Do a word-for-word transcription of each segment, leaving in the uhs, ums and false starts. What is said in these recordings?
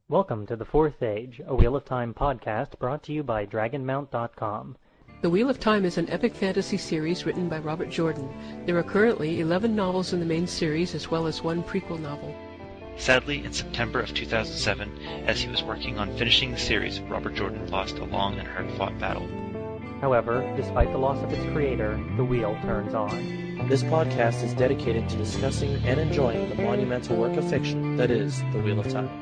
Welcome to The Fourth Age, a Wheel of Time podcast brought to you by Dragon Mount dot com. The Wheel of Time is an epic fantasy series written by Robert Jordan. There are currently eleven novels in the main series, as well as one prequel novel. Sadly, in September of two thousand seven, as he was working on finishing the series, Robert Jordan lost a long and hard-fought battle. However, despite the loss of its creator, the wheel turns on. This podcast is dedicated to discussing and enjoying the monumental work of fiction that is The Wheel of Time.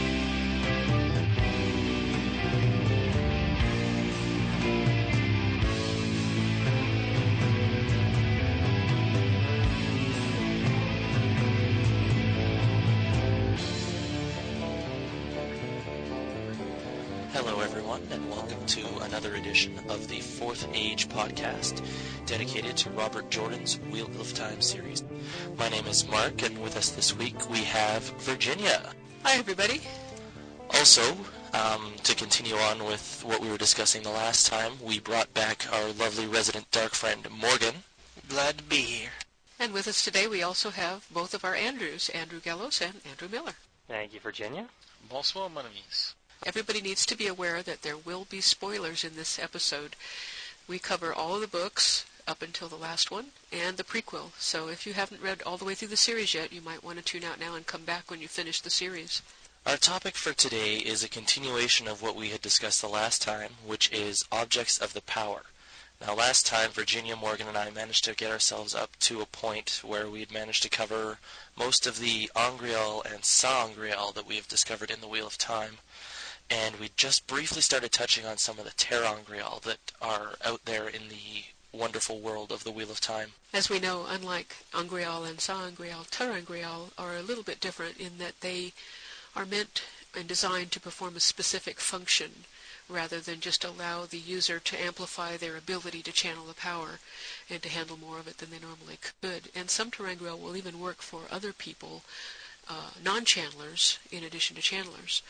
Hello everyone, and welcome to another edition of the Fourth Age podcast, dedicated to Robert Jordan's Wheel of Time series. My name is Mark, and with us this week we have Virginia. Hi, everybody. Also, um, to continue on with what we were discussing the last time, we brought back our lovely resident dark friend, Morgan. Glad to be here. And with us today we also have both of our Andrews, Andrew Gallos and Andrew Miller. Thank you, Virginia. Bonsoir, mon amis. Everybody needs to be aware that there will be spoilers in this episode. We cover all of the books up until the last one and the prequel. So if you haven't read all the way through the series yet, you might want to tune out now and come back when you finish the series. Our topic for today is a continuation of what we had discussed the last time, which is objects of the power. Now, last time, Virginia, Morgan, and I managed to get ourselves up to a point where we had managed to cover most of the Angreal and Sangreal that we have discovered in the Wheel of Time. And we just briefly started touching on some of the ter'angreal that are out there in the wonderful world of the Wheel of Time. As we know, unlike Angreal and Sangreal, ter'angreal are a little bit different in that they are meant and designed to perform a specific function rather than just allow the user to amplify their ability to channel the power and to handle more of it than they normally could. And some ter'angreal will even work for other people, uh, non-channelers, in addition to channelers.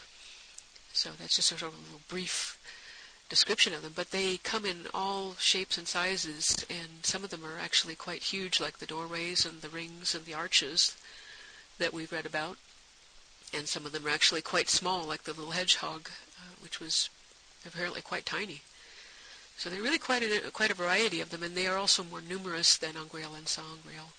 So that's just a sort of a little brief description of them. But they come in all shapes and sizes, and some of them are actually quite huge, like the doorways and the rings and the arches that we've read about. And some of them are actually quite small, like the little hedgehog, uh, which was apparently quite tiny. So they're really quite a, quite a variety of them, and they are also more numerous than Angreal and Sangreal.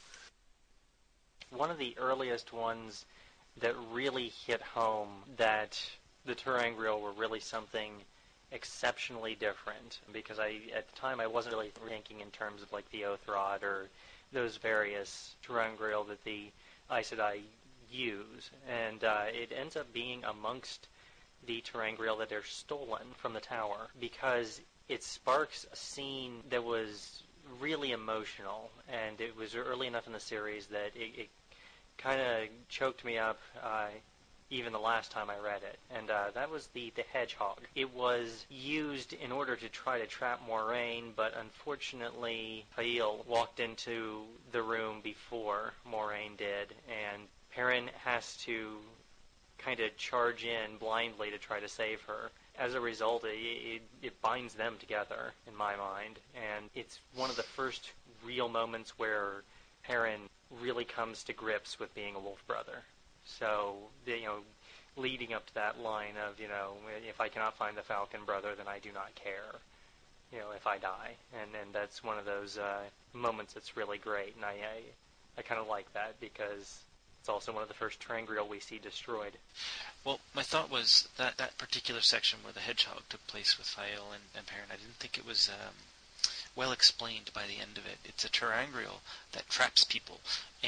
One of the earliest ones that really hit home that the ter'angreal were really something exceptionally different, because I, at the time, I wasn't really thinking in terms of like the Oath Rod or those various ter'angreal that the Aes Sedai use, and uh, it ends up being amongst the ter'angreal that are stolen from the tower, because it sparks a scene that was really emotional, and it was early enough in the series that it, it kind of choked me up uh, even the last time I read it, and uh, that was the, the hedgehog. It was used in order to try to trap Moiraine, but unfortunately Faile walked into the room before Moiraine did, and Perrin has to kind of charge in blindly to try to save her. As a result, it, it, it binds them together, in my mind, and it's one of the first real moments where Perrin really comes to grips with being a wolf brother. So, you know, leading up to that line of, you know, if I cannot find the Falcon brother, then I do not care, you know, if I die. And and that's one of those uh, moments that's really great, and I I, I kind of like that, because it's also one of the first ter'angreal we see destroyed. Well, my thought was that that particular section where the hedgehog took place with Faile and, and Perrin, I didn't think it was um, well explained by the end of it. It's a ter'angreal that traps people,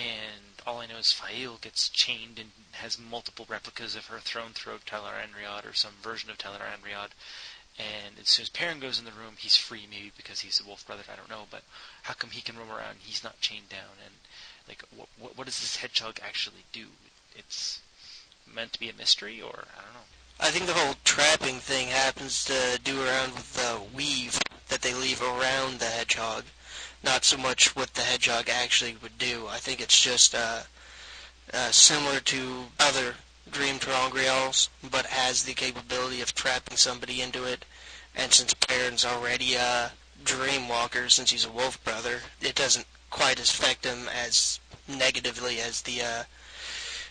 and all I know is Faile gets chained and has multiple replicas of her thrown through Tel'aran'rhiod, or some version of Tel'aran'rhiod, and as soon as Perrin goes in the room, he's free, maybe because he's a wolf brother, I don't know, but how come he can roam around, he's not chained down, and like, what, what, what does this hedgehog actually do? It's meant to be a mystery, or I don't know. I think the whole trapping thing happens to do around with the weave that they leave around the hedgehog, not so much what the hedgehog actually would do. I think it's just uh, uh, similar to other dream ter'angreals, but has the capability of trapping somebody into it. And since Perrin's already a dream walker, since he's a wolf brother, it doesn't quite affect him as negatively as the uh,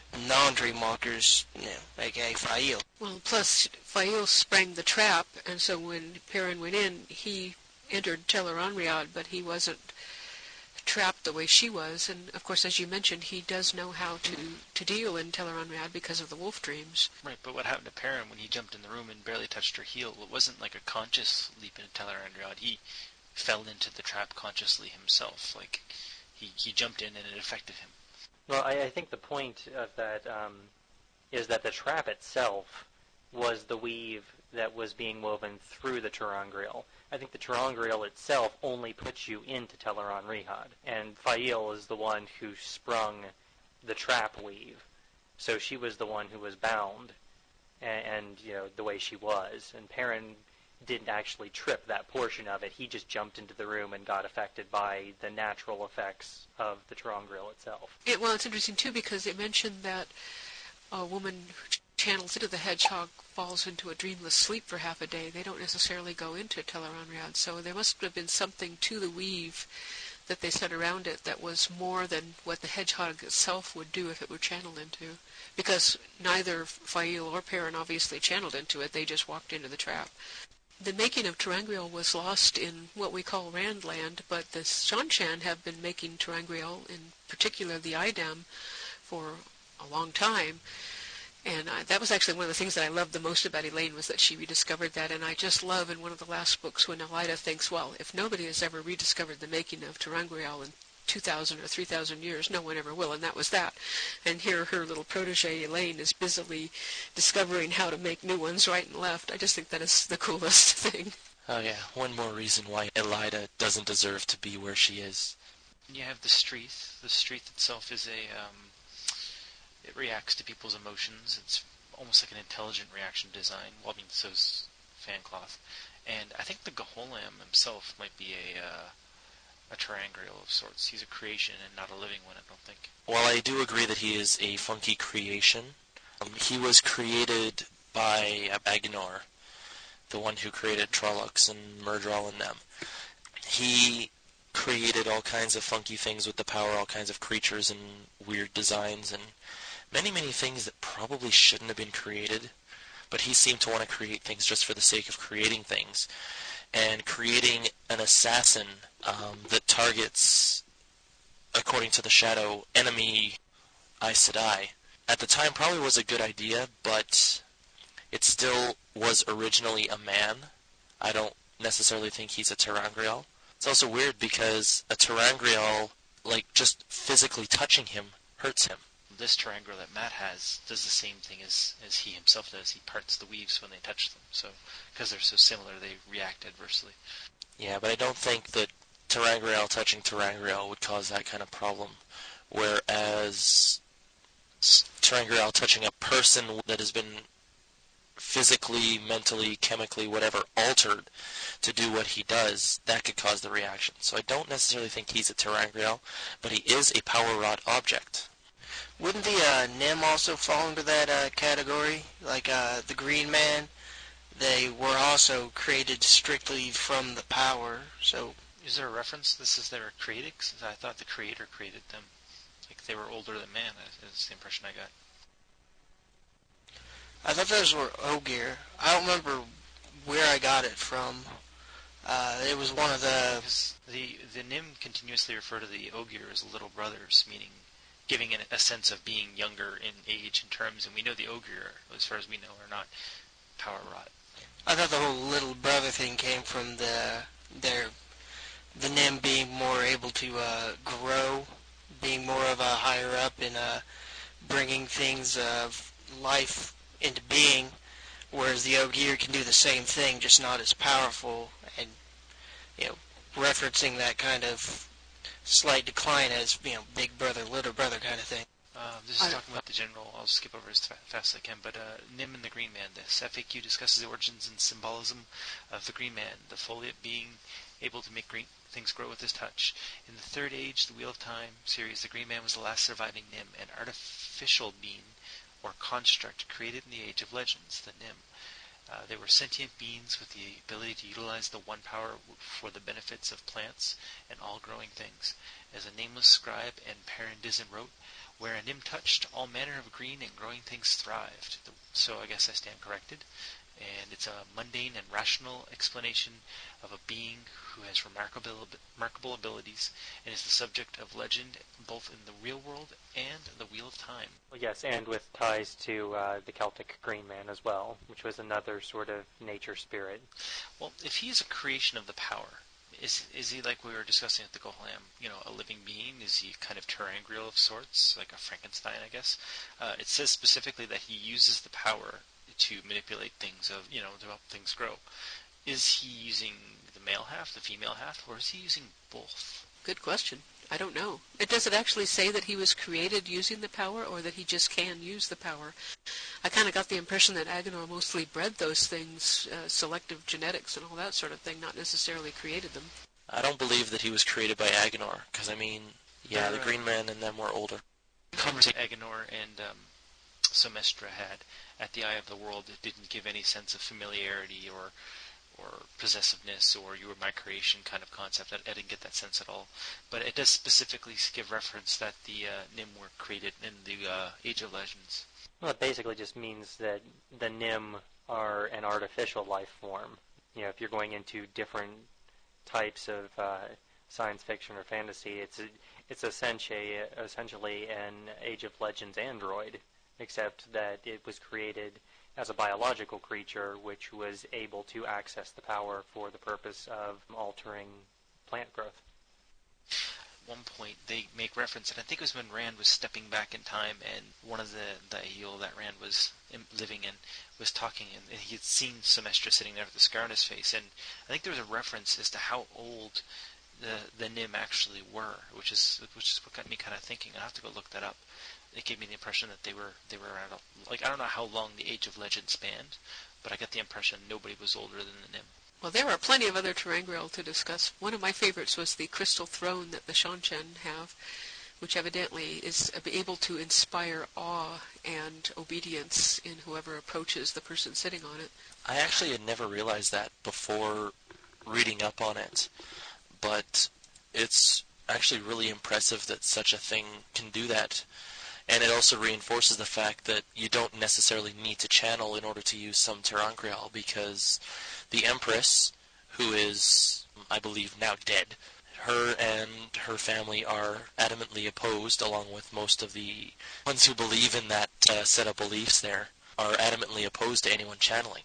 non-dream walkers, you know, aka Fail. Well, plus Fail sprang the trap, and so when Perrin went in, he entered Tel'aran'rhiod, but he wasn't trapped the way she was. And of course, as you mentioned, he does know how to, to deal in Tel'aran'rhiod because of the wolf dreams. Right, but what happened to Perrin when he jumped in the room and barely touched her heel? It wasn't like a conscious leap into Tel'aran'rhiod. He fell into the trap consciously himself. Like, he, he jumped in and it affected him. Well, I, I think the point of that um, is that the trap itself was the weave that was being woven through the ter'angreal. I think the ter'angreal itself only puts you into Tel'aran'rhiod, and Fail is the one who sprung the trap weave. So she was the one who was bound, and, and you know, the way she was. And Perrin didn't actually trip that portion of it. He just jumped into the room and got affected by the natural effects of the ter'angreal itself. It, well, it's interesting, too, because it mentioned that a woman who channels into the hedgehog falls into a dreamless sleep for half a day. They don't necessarily go into Tel'aran'rhiod, so there must have been something to the weave that they set around it that was more than what the hedgehog itself would do if it were channeled into, because neither Fail or Perrin obviously channeled into it. They just walked into the trap. The making of ter'angreal was lost in what we call Randland, but the Seanchan have been making ter'angreal, in particular the Idam, for a long time. And I, that was actually one of the things that I loved the most about Elaine, was that she rediscovered that. And I just love in one of the last books when Elida thinks, well, if nobody has ever rediscovered the making of ter'angreal in two thousand or three thousand years, no one ever will, and that was that. And here her little protege, Elaine, is busily discovering how to make new ones right and left. I just think that is the coolest thing. Oh yeah, one more reason why Elida doesn't deserve to be where she is. You have the Streath. The Streath itself is a... Um, it reacts to people's emotions. It's almost like an intelligent reaction design. Well, I mean, so is Fancloth. And I think the Gaholam himself might be a... Uh, a ter'angreal of sorts. He's a creation and not a living one, I don't think. While I do agree that he is a funky creation, um, he was created by Abagnor, the one who created Trollocs and Myrddraal and them. He created all kinds of funky things with the power, all kinds of creatures and weird designs, and many, many things that probably shouldn't have been created, but he seemed to want to create things just for the sake of creating things. And creating an assassin um, that targets, according to the Shadow, enemy Aes Sedai, at the time probably was a good idea, but it still was originally a man. I don't necessarily think he's a ter'angreal. It's also weird because a ter'angreal, like, just physically touching him hurts him. This ter'angreal that Matt has does the same thing as, as he himself does. He parts the weaves when they touch them. So, because they're so similar, they react adversely. Yeah, but I don't think that ter'angreal touching ter'angreal would cause that kind of problem. Whereas ter'angreal touching a person that has been physically, mentally, chemically, whatever, altered to do what he does, that could cause the reaction. So I don't necessarily think he's a ter'angreal, but he is a power rod object. Wouldn't the uh, Nym also fall into that uh, category? Like uh, the Green Man, they were also created strictly from the power. So, is there a reference? This is they were created? 'Cause I thought the Creator created them. Like they were older than man. That's the impression I got. I thought those were Ogier. I don't remember where I got it from. Uh, it was one of the... Because the the Nym continuously refer to the Ogier as little brothers, meaning giving an, a sense of being younger in age and terms, and we know the Ogier, as far as we know, are not power rot. I thought the whole little brother thing came from the their the Nym being more able to uh, grow, being more of a higher up in uh, bringing things of life into being, whereas the Ogier can do the same thing, just not as powerful, and you know, referencing that kind of slight decline as, you know, big brother, little brother kind of thing. Uh, this is I, talking about the general. I'll skip over as fast as I can. But uh, Nym and the Green Man. This F A Q discusses the origins and symbolism of the Green Man, the foliate being able to make green things grow with his touch. In the Third Age, the Wheel of Time series, the Green Man was the last surviving Nym, an artificial being or construct created in the Age of Legends, the Nym. Uh, they were sentient beings with the ability to utilize the One Power for the benefits of plants and all growing things. As a nameless scribe and Perrin Dizin wrote, Where a Nim touched, all manner of green and growing things thrived. So I guess I stand corrected. And it's a mundane and rational explanation of a being who has remarkable, remarkable abilities and is the subject of legend both in the real world and the Wheel of Time. Well, yes, and with ties to uh, the Celtic Green Man as well, which was another sort of nature spirit. Well, if he is a creation of the power, is is he, like we were discussing at the Gohalam, you know, a living being? Is he kind of terangrial of sorts, like a Frankenstein, I guess? Uh, it says specifically that he uses the power to manipulate things, of you know, to help things grow. Is he using the male half, the female half, or is he using both? Good question. I don't know. It does it actually say that he was created using the power, or that he just can use the power? I kind of got the impression that Agenor mostly bred those things, uh, selective genetics and all that sort of thing, not necessarily created them. I don't believe that he was created by Agenor, because, I mean, yeah, They're, the Green Man and them were older. Conversation Agenor and um, Somestra had at the Eye of the World, it didn't give any sense of familiarity or or possessiveness or you were my creation kind of concept. I, I didn't get that sense at all. But it does specifically give reference that the uh, Nim were created in the uh, Age of Legends. Well, it basically just means that the Nim are an artificial life form. You know, if you're going into different types of uh, science fiction or fantasy, it's a, it's essentially essentially an Age of Legends android, except that it was created as a biological creature which was able to access the power for the purpose of altering plant growth. At one point, they make reference, and I think it was when Rand was stepping back in time, and one of the, the Aiel that Rand was in, living in was talking, and he had seen Somestra sitting there with the scar on his face, and I think there was a reference as to how old the the Nim actually were, which is which is what got me kind of thinking. I have to go look that up. It gave me the impression that they were they were around, like, I don't know how long the Age of Legends spanned, but I got the impression nobody was older than the Nim. Well, there are plenty of other terangrial to discuss. One of my favorites was the crystal throne that the Seanchan have, which evidently is able to inspire awe and obedience in whoever approaches the person sitting on it. I actually had never realized that before reading up on it, but it's actually really impressive that such a thing can do that. And it also reinforces the fact that you don't necessarily need to channel in order to use some terangrial, because the Empress, who is, I believe, now dead, her and her family are adamantly opposed, along with most of the ones who believe in that uh, set of beliefs there, are adamantly opposed to anyone channeling.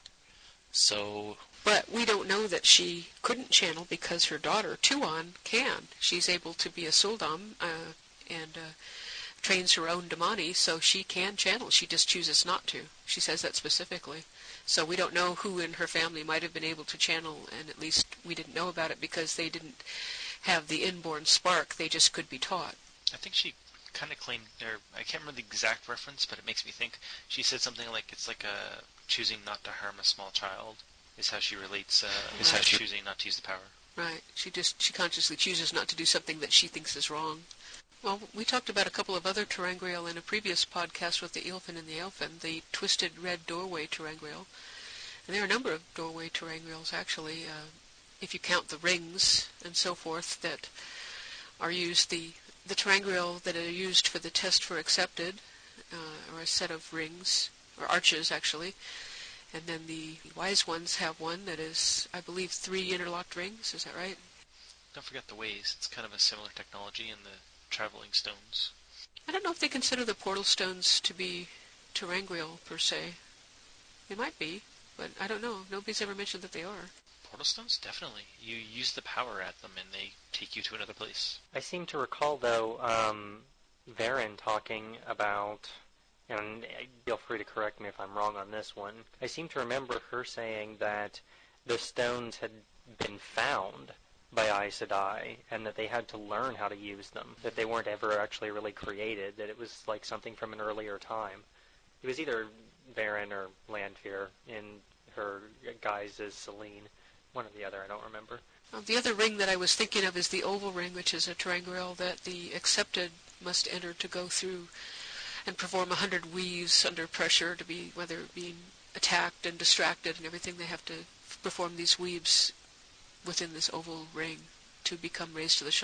So... But we don't know that she couldn't channel because her daughter, Tuon, can. She's able to be a Suldam uh, and uh, trains her own Damani, so she can channel. She just chooses not to. She says that specifically. So we don't know who in her family might have been able to channel, and at least we didn't know about it because they didn't have the inborn spark. They just could be taught. I think she kind of claimed, or I can't remember the exact reference, but it makes me think, she said something like it's like a choosing not to harm a small child is how she relates, uh, is Right. how she choosing not to use the power. Right. She just she consciously chooses not to do something that she thinks is wrong. Well, we talked about a couple of other terangrial in a previous podcast with the Eelfin and the Elfin, the Twisted Red Doorway terangrial. And there are a number of doorway terangrials, actually, uh, if you count the rings and so forth that are used. The, the terangrial that are used for the test for accepted uh, are a set of rings, or arches, actually. And then the wise ones have one that is, I believe, three interlocked rings. Is that right? Don't forget the ways. It's kind of a similar technology in the traveling stones. I don't know if they consider the portal stones to be terangrial, per se. They might be, but I don't know. Nobody's ever mentioned that they are. Portal stones? Definitely. You use the power at them and they take you to another place. I seem to recall, though, um, Varen talking about, and feel free to correct me if I'm wrong on this one, I seem to remember her saying that the stones had been found by Aes Sedai, and that they had to learn how to use them, that they weren't ever actually really created, that it was like something from an earlier time. It was either Varen or Lanfear in her guise as Selene, one or the other, I don't remember. Uh, the other ring that I was thinking of is the oval ring, which is a terangrial that the accepted must enter to go through and perform a hundred weaves under pressure to be, whether being attacked and distracted and everything, they have to perform these weaves within this oval ring to become raised to the shawl.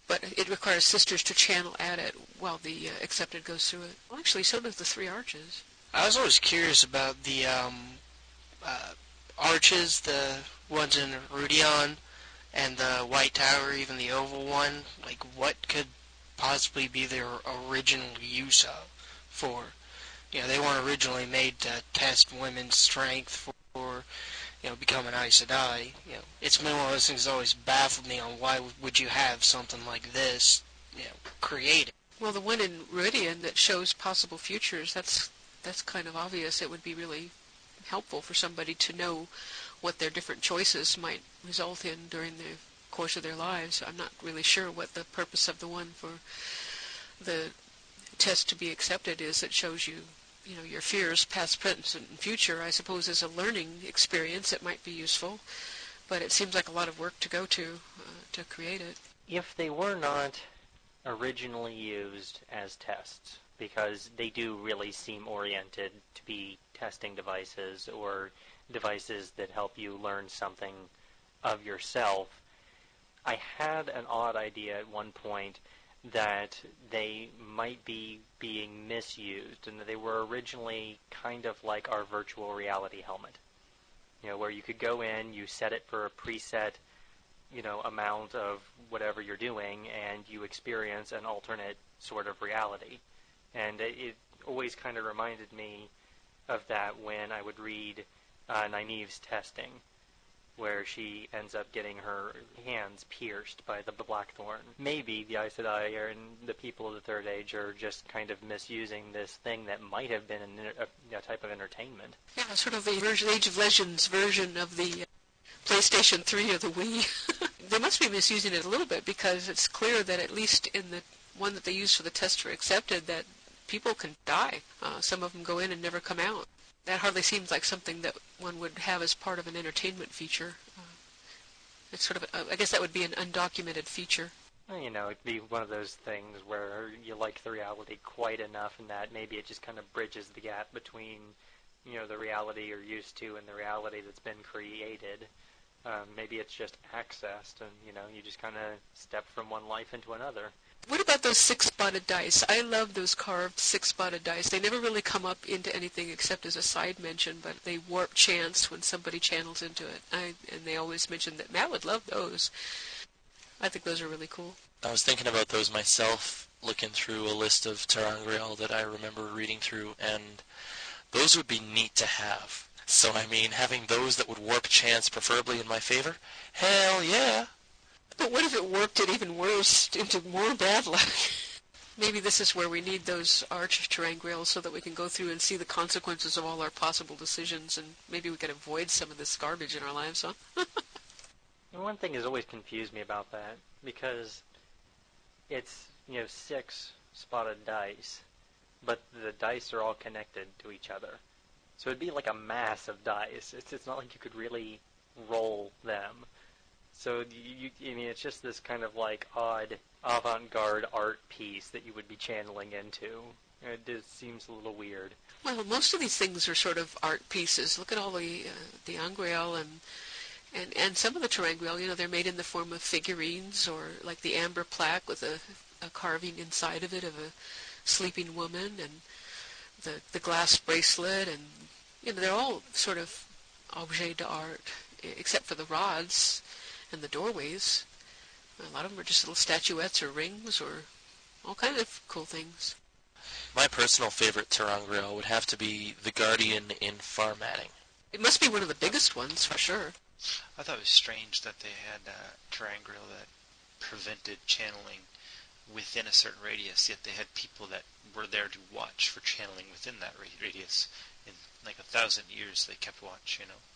but it requires sisters to channel at it while the uh, accepted goes through it. Well, actually, so does the three arches. I was always curious about the um, uh, arches, the ones in Rudion, and the White Tower, even the oval one. Like, what could possibly be their original use of for? You know, they weren't originally made to test women's strength for, for you know, become an Aes Sedai. You know, it's been one of those things that always baffled me on why would you have something like this, you know, created. Well, the one in Rudion that shows possible futures, that's that's kind of obvious. It would be really helpful for somebody to know what their different choices might result in during the course of their lives. I'm not really sure what the purpose of the one for the test to be accepted is that shows you, you know, your fears, past, present, and future. I suppose as a learning experience it might be useful, but it seems like a lot of work to go to uh, to create it. If they were not originally used as tests, because they do really seem oriented to be testing devices or devices that help you learn something of yourself, I had an odd idea at one point that they might be being misused and that they were originally kind of like our virtual reality helmet. You know, where you could go in, you set it for a preset, you know, amount of whatever you're doing, and you experience an alternate sort of reality. And it, it always kind of reminded me of that when I would read uh, Nynaeve's testing, where she ends up getting her hands pierced by the Blackthorn. Maybe the Aes Sedai and the people of the Third Age are just kind of misusing this thing that might have been an, a, a type of entertainment. Yeah, sort of the version, Age of Legends version of the uh, PlayStation three or the Wii. They must be misusing it a little bit because it's clear that at least in the one that they use for the test for accepted that people can die. Uh, some of them go in and never come out. That hardly seems like something that one would have as part of an entertainment feature. Uh, it's sort of, a, I guess that would be an undocumented feature. Well, you know, it'd be one of those things where you like the reality quite enough and that maybe it just kind of bridges the gap between, you know, the reality you're used to and the reality that's been created. Um, maybe it's just accessed and, you know, you just kind of step from one life into another. What about those six-spotted dice? I love those carved six-spotted dice. They never really come up into anything except as a side mention, but they warp chance when somebody channels into it. I, and they always mention that Matt would love those. I think those are really cool. I was thinking about those myself, looking through a list of ter'angreal that I remember reading through, and those would be neat to have. So, I mean, having those that would warp chance preferably in my favor? Hell yeah! But what if it warped it even worse into more bad luck? Maybe this is where we need those arch ter'angreals so that we can go through and see the consequences of all our possible decisions, and maybe we can avoid some of this garbage in our lives, huh? One thing has always confused me about that, because it's, you know, six spotted dice, but the dice are all connected to each other. So it'd be like a mass of dice. It's it's not like you could really roll them. So you, I mean, it's just this kind of like odd avant-garde art piece that you would be channeling into. It just seems a little weird. Well, most of these things are sort of art pieces. Look at all the uh, the angreal and and and some of the ter'angreal. You know, they're made in the form of figurines, or like the amber plaque with a, a carving inside of it of a sleeping woman, and the the glass bracelet, and you know, they're all sort of objets d'art, except for the rods and the doorways. A lot of them are just little statuettes or rings or all kinds of cool things. My personal favorite ter'angreal would have to be the Guardian in Farmatting. It must be one of the biggest ones, for sure. I thought it was strange that they had uh, ter'angreal that prevented channeling within a certain radius, yet they had people that were there to watch for channeling within that radius. In like a thousand years they kept watch, you know.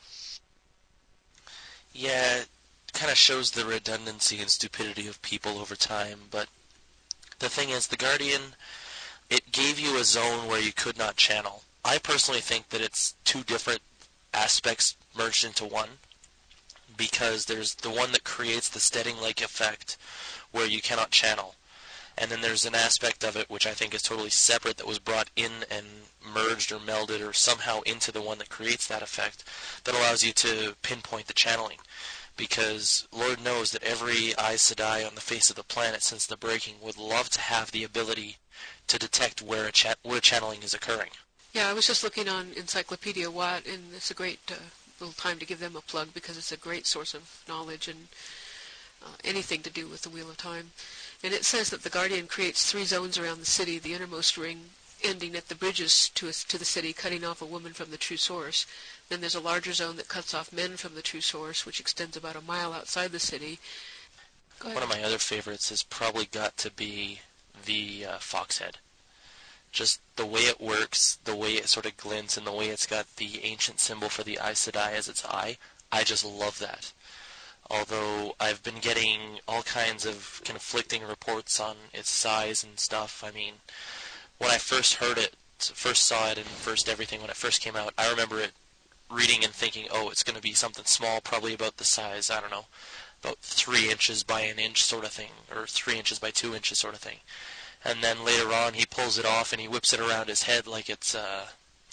Yeah, it kind of shows the redundancy and stupidity of people over time, but the thing is, the Guardian, it gave you a zone where you could not channel. I personally think that it's two different aspects merged into one, because there's the one that creates the steading-like effect where you cannot channel, and then there's an aspect of it which I think is totally separate that was brought in and merged or melded or somehow into the one that creates that effect that allows you to pinpoint the channeling. because Lord knows that every Aes Sedai on the face of the planet since the breaking would love to have the ability to detect where a cha- where channeling is occurring. Yeah, I was just looking on Encyclopedia Watt, and it's a great uh, little time to give them a plug because it's a great source of knowledge and uh, anything to do with the Wheel of Time. And it says that the Guardian creates three zones around the city, the innermost ring ending at the bridges to, a, to the city, cutting off a woman from the true source. Then there's a larger zone that cuts off men from the true source, which extends about a mile outside the city. Go ahead. One of my other favorites has probably got to be the uh, Foxhead. Just the way it works, the way it sort of glints, and the way it's got the ancient symbol for the Aes Sedai as its eye. I just love that. Although I've been getting all kinds of conflicting reports on its size and stuff. I mean, when I first heard it, first saw it, and first everything, when it first came out, I remember it reading and thinking, oh, it's going to be something small, probably about the size, I don't know, about three inches by an inch sort of thing, or three inches by two inches sort of thing. And then later on, he pulls it off and he whips it around his head like it's a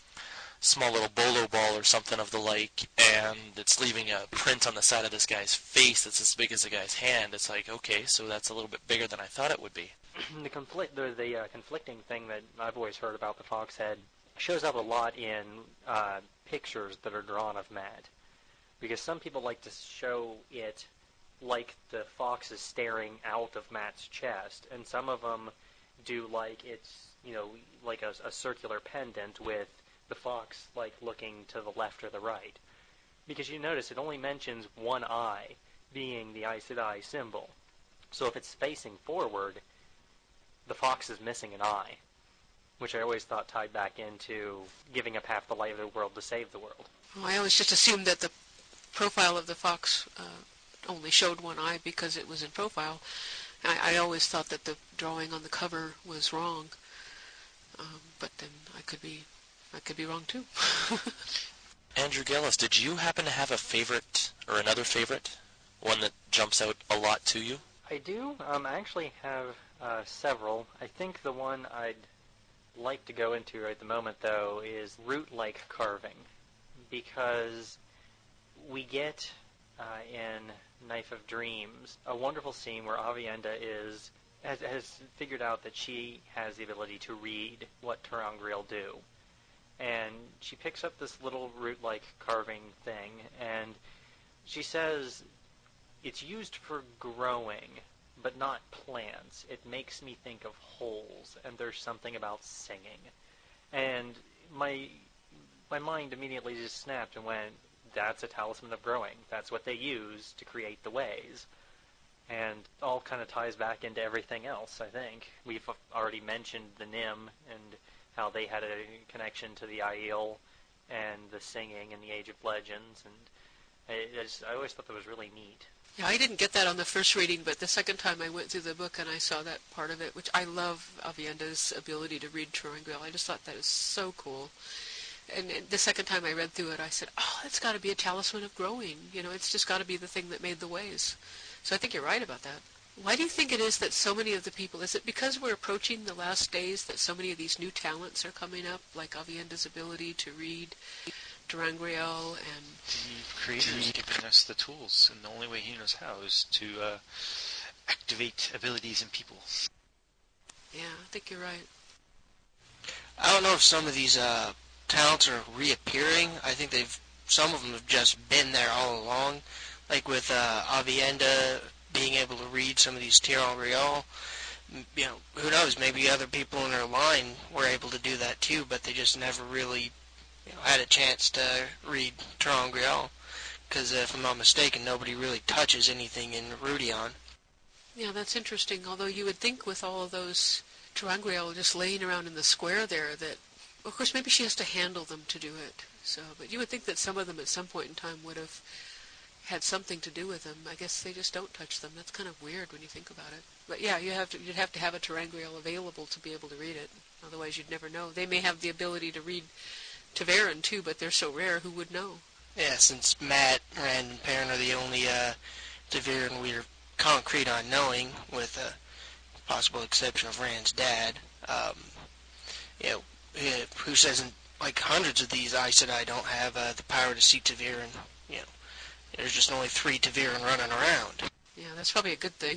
small little bolo ball or something of the like, and it's leaving a print on the side of this guy's face that's as big as the guy's hand. It's like, okay, so that's a little bit bigger than I thought it would be. The conflict, the, the uh, conflicting thing that I've always heard about the Foxhead shows up a lot in uh, pictures that are drawn of Matt, because some people like to show it like the fox is staring out of Matt's chest, and some of them do like it's, you know, like a, a circular pendant with the fox like looking to the left or the right, because you notice it only mentions one eye being the Aes Sedai symbol. So if it's facing forward, the fox is missing an eye, which I always thought tied back into giving up half the light of the world to save the world. Well, I always just assumed that the profile of the fox uh, only showed one eye because it was in profile. I, I always thought that the drawing on the cover was wrong, um, but then I could be, I could be wrong too. Andrew Gillis, did you happen to have a favorite or another favorite, one that jumps out a lot to you? I do. Um, I actually have uh, several. I think the one I'd like to go into right at the moment, though, is root-like carving, because we get uh, in Knife of Dreams a wonderful scene where Aviendha is has, has figured out that she has the ability to read what ter'angreal do, and she picks up this little root-like carving thing, and she says it's used for growing, but not plants. It makes me think of holes, and there's something about singing. And my my mind immediately just snapped and went, that's a talisman of growing. That's what they use to create the ways. And all kind of ties back into everything else, I think. We've already mentioned the Nim and how they had a connection to the Aiel and the singing and the Age of Legends, and I, I, just, I always thought that was really neat. Yeah, I didn't get that on the first reading, but the second time I went through the book and I saw that part of it, which I love Aviendha's ability to read ter'angreal. I just thought that is so cool. And the second time I read through it, I said, oh, it's got to be a talisman of growing. You know, it's just got to be the thing that made the ways. So I think you're right about that. Why do you think it is that so many of the people, is it because we're approaching the last days that so many of these new talents are coming up, like Aviendha's ability to read ter'angreal and... The Creator's given us the tools, and the only way he knows how is to uh, activate abilities in people. Yeah, I think you're right. I don't know if some of these uh, talents are reappearing. I think they've some of them have just been there all along, like with uh, Aviendha being able to read some of these ter'angreal. You know, who knows? Maybe other people in her line were able to do that too, but they just never really, you know, had a chance to read ter'angreal. Because uh, if I'm not mistaken, nobody really touches anything in Rudion. Yeah, that's interesting. Although you would think with all of those ter'angreal just laying around in the square there that, of course, maybe she has to handle them to do it. So, but you would think that some of them at some point in time would have had something to do with them. I guess they just don't touch them. That's kind of weird when you think about it. But yeah, you have to, you'd have to have a ter'angreal available to be able to read it. Otherwise, you'd never know. They may have the ability to read ta'veren too, but they're so rare, who would know? Yeah, since Matt, Rand, and Perrin are the only uh, ta'veren we're concrete on knowing, with a possible exception of Rand's dad. Um, you know, who says in, like hundreds of these Aes Sedai don't have uh, the power to see ta'veren, you know, There's just only three ta'veren running around. Yeah, that's probably a good thing.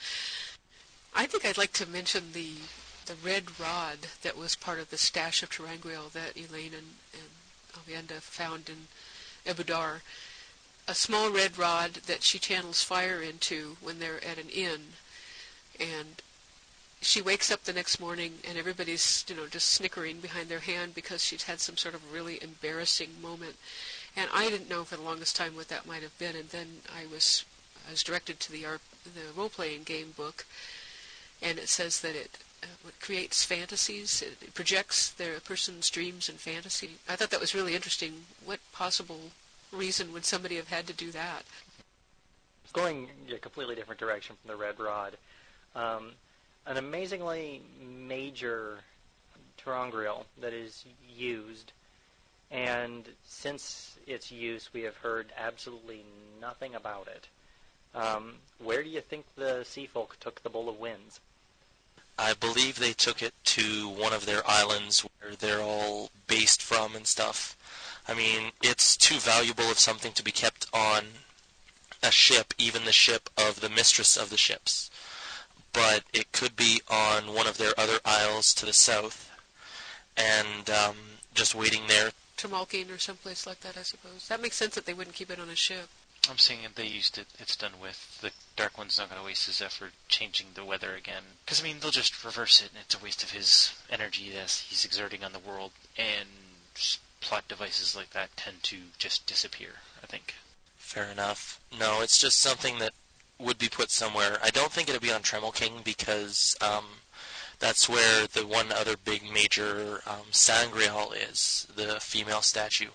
I think I'd like to mention the the red rod that was part of the stash of ter'angreal that Elaine and, and Aviendha found in Ebou Dar. A small red rod that she channels fire into when they're at an inn. And she wakes up the next morning and everybody's, you know, just snickering behind their hand because she's had some sort of really embarrassing moment. And I didn't know for the longest time what that might have been. And then I was I was directed to the, the role-playing game book, and it says that it uh, it creates fantasies. It, it projects their person's dreams and fantasy. I thought that was really interesting. What possible reason would somebody have had to do that? Going a completely different direction from the red rod, um, an amazingly major ter'angreal that is used, and since its use we have heard absolutely nothing about it. Um, where do you think the sea folk took the Bowl of Winds? I believe they took it to one of their islands where they're all based from and stuff. I mean, it's too valuable of something to be kept on a ship, even the ship of the mistress of the ships. But it could be on one of their other isles to the south, and um, just waiting there. Tremalkeen or someplace like that, I suppose. That makes sense that they wouldn't keep it on a ship. I'm saying they used it, it's done with. The Dark One's not going to waste his effort changing the weather again. Because, I mean, they'll just reverse it, and it's a waste of his energy that he's exerting on the world, and plot devices like that tend to just disappear, I think. Fair enough. No, it's just something that would be put somewhere. I don't think it'll be on Tremalkeen because um, that's where the one other big major um, sangreal is, the female statue.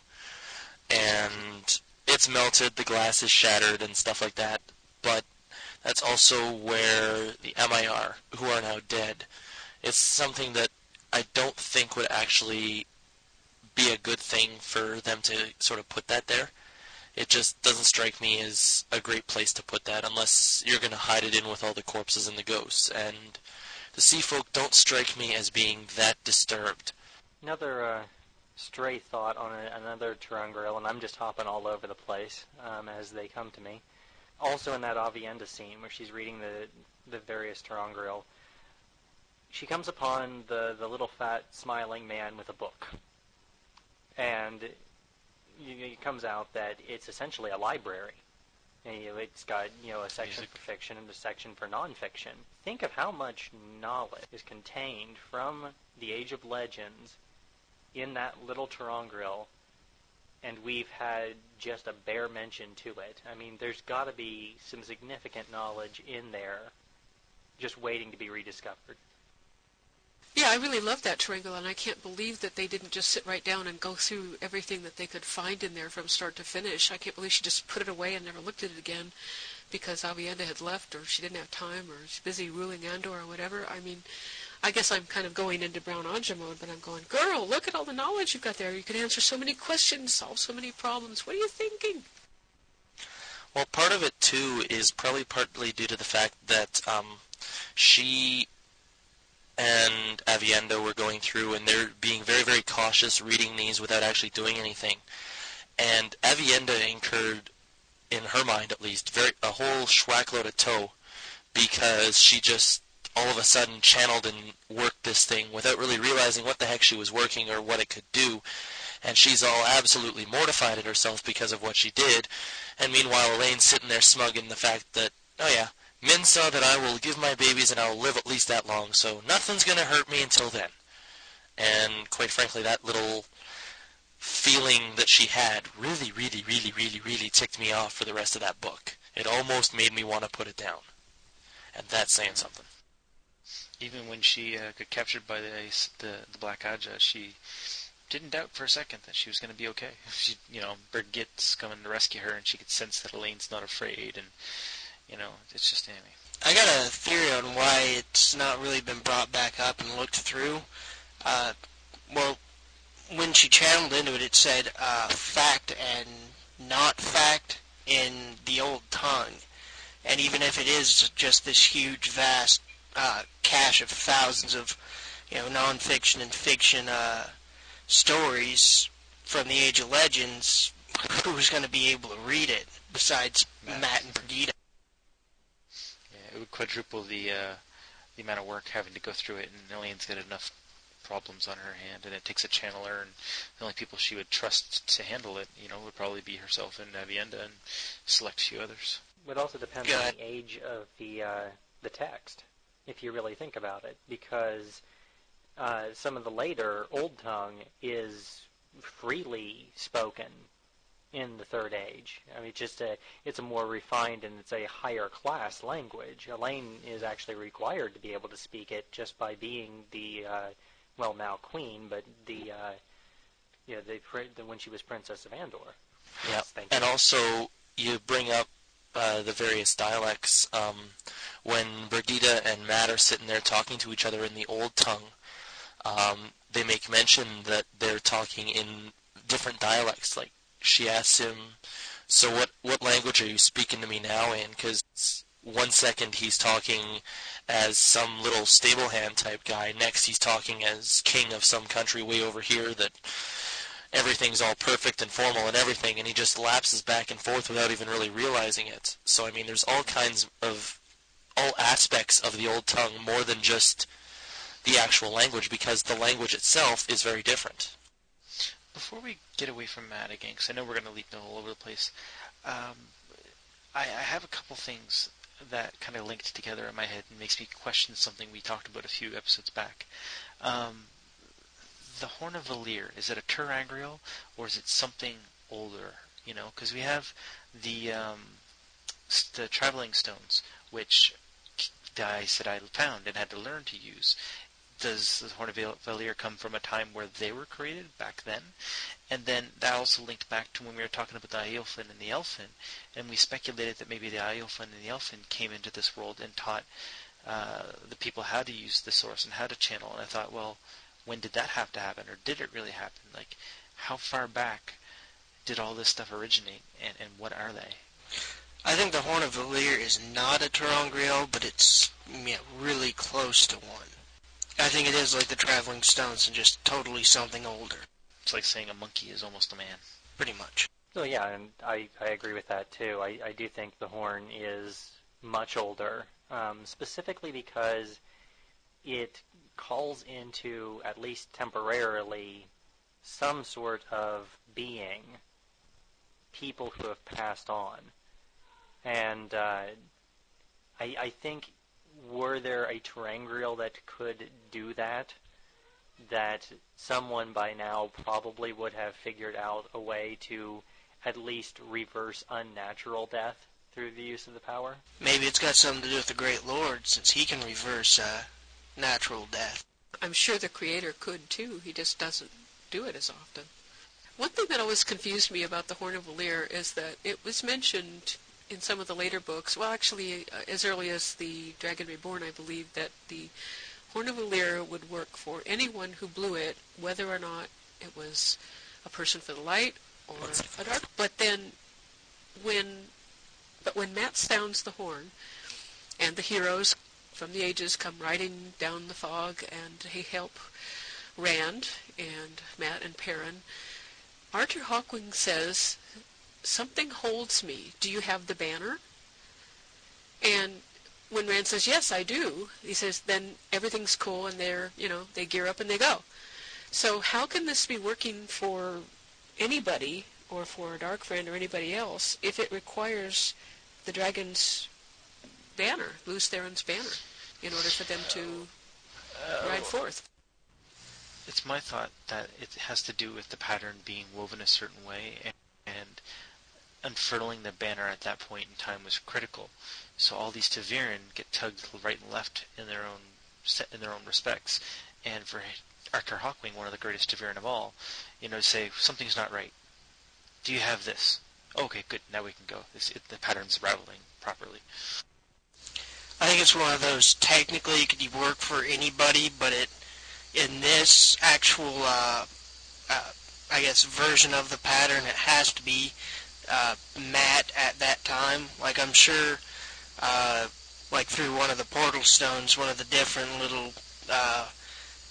And it's melted, the glass is shattered and stuff like that, but that's also where the M I R, who are now dead, it's something that I don't think would actually be a good thing for them to sort of put that there. It just doesn't strike me as a great place to put that unless you're going to hide it in with all the corpses and the ghosts, and the sea folk don't strike me as being that disturbed. Another uh, stray thought on a, another ter'angreal, and I'm just hopping all over the place um, as they come to me. Also in that Aviendha scene where she's reading the the various ter'angreal, she comes upon the, the little fat smiling man with a book. And it comes out that it's essentially a library. And, you know, it's got, you know, a section Music. for fiction and a section for nonfiction. Think of how much knowledge is contained from the Age of Legends in that little ter'angreal, and we've had just a bare mention to it. I mean, there's got to be some significant knowledge in there just waiting to be rediscovered. Yeah, I really love that ter'angreal, and I can't believe that they didn't just sit right down and go through everything that they could find in there from start to finish. I can't believe she just put it away and never looked at it again because Aviendha had left, or she didn't have time, or she's busy ruling Andor or whatever. I mean, I guess I'm kind of going into Brown Anja mode, but I'm going, girl, look at all the knowledge you've got there. You could answer so many questions, solve so many problems. What are you thinking? Well, part of it, too, is probably partly due to the fact that um, she and Aviendha were going through, and they're being very, very cautious reading these without actually doing anything. And Aviendha incurred, in her mind at least, very a whole schwackload of tow because she just all of a sudden channeled and worked this thing without really realizing what the heck she was working or what it could do. And she's all absolutely mortified at herself because of what she did. And meanwhile, Elaine's sitting there smug in the fact that, oh yeah, Min saw that I will give my babies and I will live at least that long, so nothing's going to hurt me until then. And quite frankly, that little feeling that she had really, really, really, really, really ticked me off for the rest of that book. It almost made me want to put it down. And that's saying something. Even when she uh, got captured by the, the the Black Aja, she didn't doubt for a second that she was going to be okay. She, you know, Birgit's coming to rescue her, and she could sense that Elaine's not afraid, and you know, it's just anyway. I got a theory on why it's not really been brought back up and looked through. Uh, well, when she channeled into it, it said uh, fact and not fact in the old tongue. And even if it is just this huge, vast uh, cache of thousands of, you know, non-fiction and fiction uh, stories from the Age of Legends, who's going to be able to read it besides Matt, Matt and Perdita. Yeah, it would quadruple the uh, the amount of work having to go through it, and Elaine's got enough problems on her hand, and it takes a channeler, and the only people she would trust to handle it, you know, would probably be herself and Avienda and select few others. It also depends Good. on the age of the uh, the text, if you really think about it, because uh, some of the later Old Tongue is freely spoken in the Third Age. I mean, it's just a, it's a more refined and it's a higher class language. Elaine is actually required to be able to speak it just by being the uh, well, now queen, but the uh, you know, the, the when she was Princess of Andor. Yeah, Yes, thank and you. also you bring up uh, the various dialects. Um, when Perdita and Matt are sitting there talking to each other in the Old Tongue, um, they make mention that they're talking in different dialects. Like, she asks him, so what, what language are you speaking to me now in? Because one second he's talking as some little stable hand type guy. Next he's talking as king of some country way over here that everything's all perfect and formal and everything, and he just lapses back and forth without even really realizing it. So, I mean, there's all kinds of, all aspects of the Old Tongue more than just the actual language, because the language itself is very different. Before we get away from Matt again, because I know we're going to leap all over the place, um, I, I have a couple things that kind of linked together in my head and makes me question something we talked about a few episodes back. Um, the Horn of Valir, is it a ter'angreal or is it something older? You know, because we have the um, the traveling stones, which the Aes Sedai found and had to learn to use. Does the Horn of Valir come from a time where they were created back then? And then that also linked back to when we were talking about the Ailfin and the Elfin, and we speculated that maybe the Ailfin and the Elfin came into this world and taught uh, the people how to use the source and how to channel. And I thought, well, when did that have to happen, or did it really happen? Like, how far back did all this stuff originate, and, and what are they? I think the Horn of Valir is not a ter'angreal, but it's yeah, really close to one. I think it is like the Traveling Stones and just totally something older. It's like saying a monkey is almost a man. Pretty much. So yeah, and I, I agree with that too. I, I do think the horn is much older, um, specifically because it calls into, at least temporarily, some sort of being, people who have passed on. And uh, I, I think, were there a ter'angreal that could do that, that someone by now probably would have figured out a way to at least reverse unnatural death through the use of the power? Maybe it's got something to do with the Great Lord, since he can reverse uh, natural death. I'm sure the Creator could too. He just doesn't do it as often. One thing that always confused me about the Horn of Valir is that it was mentioned in some of the later books, well, actually, uh, as early as the Dragon Reborn, I believe, that the Horn of Valir would work for anyone who blew it, whether or not it was a person for the light or a dark. But then, when, but when Matt sounds the horn, and the heroes from the ages come riding down the fog, and they help Rand and Matt and Perrin, Arthur Hawkwing says, "Something holds me. Do you have the banner?" And when Rand says, "Yes, I do," he says, then everything's cool, and they're, you know, they gear up and they go. So how can this be working for anybody, or for a Dark Friend or anybody else, if it requires the dragon's banner, Lews Therin's banner, in order for them to Uh, ride forth? It's my thought that it has to do with the pattern being woven a certain way, and, and unfurling the banner at that point in time was critical. So all these ta'veren get tugged right and left in their own in their own respects. And for Arthur Hawkwing, one of the greatest ta'veren of all, you know, to say something's not right. Do you have this? Okay, good. Now we can go. This, it, the pattern's raveling properly. I think it's one of those, technically it could work for anybody, but it in this actual, uh, uh, I guess, version of the pattern, it has to be uh, Matt at that time. Like, I'm sure, uh, like through one of the portal stones, one of the different little uh,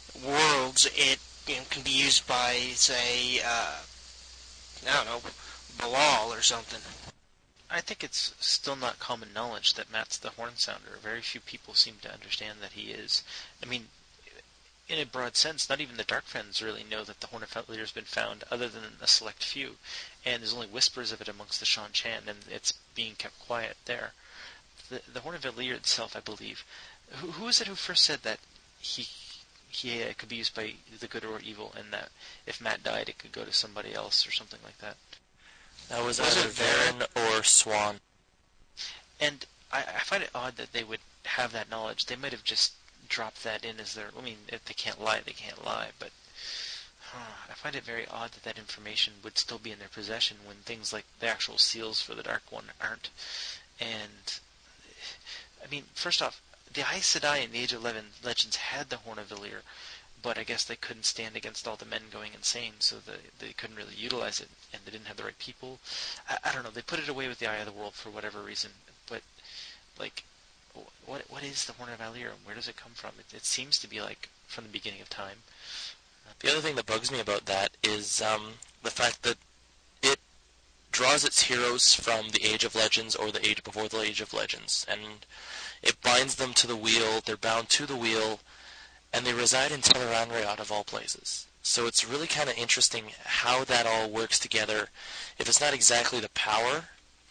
worlds, it you know, can be used by, say, uh, I don't know, Bilal or something. I think it's still not common knowledge that Matt's the Horn Sounder. Very few people seem to understand that he is. I mean, in a broad sense, not even the Dark Friends really know that the Horn of Leader has been found, other than a select few. And there's only whispers of it amongst the Shan Chan, and it's being kept quiet there. The, the Horn of Leader itself, I believe. Who, who was it who first said that he he uh, could be used by the good or evil, and that if Matt died, it could go to somebody else or something like that? That was, Was either it Varen? Varen or Swan. And I, I find it odd that they would have that knowledge. They might have just dropped that in as their... I mean, if they can't lie, they can't lie, but huh, I find it very odd that that information would still be in their possession when things like the actual seals for the Dark One aren't. And, I mean, first off, the Aes Sedai in the Age of Legends had the Horn of Valir, but I guess they couldn't stand against all the men going insane, so the, they couldn't really utilize it, and they didn't have the right people. I, I don't know, they put it away with the Eye of the World for whatever reason, but, like, what what is the Horn of Valir, and where does it come from? It, it seems to be, like, from the beginning of time. The other thing that bugs me about that is um, the fact that it draws its heroes from the Age of Legends or the age before the Age of Legends, and it binds them to the wheel, they're bound to the wheel, and they reside in Tel'aran'rhiod of all places. So it's really kind of interesting how that all works together. If it's not exactly the power,